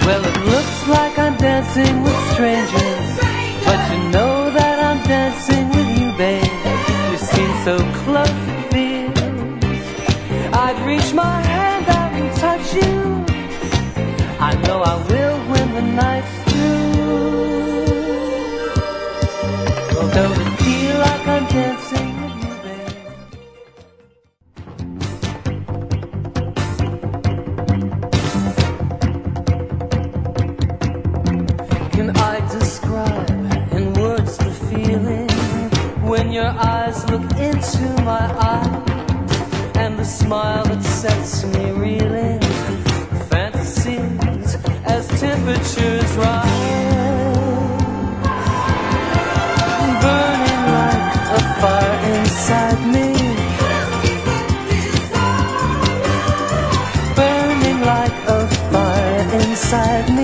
Well, it looks like I'm dancing with strangers, but you know that I'm dancing with you, babe. You seem so close, it feels I'd reach my hand out and touch you. I know I will when the night's through. Well, don't it feel like I'm dancing with you, babe? Can I describe in words the feeling when your eyes look into my eyes, and the smile that sets me reeling? Fantasies as temperatures rise, burning like a fire inside me, burning like a fire inside me.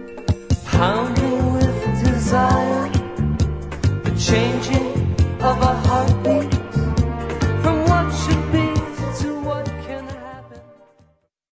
Pounding with desire, the changing of our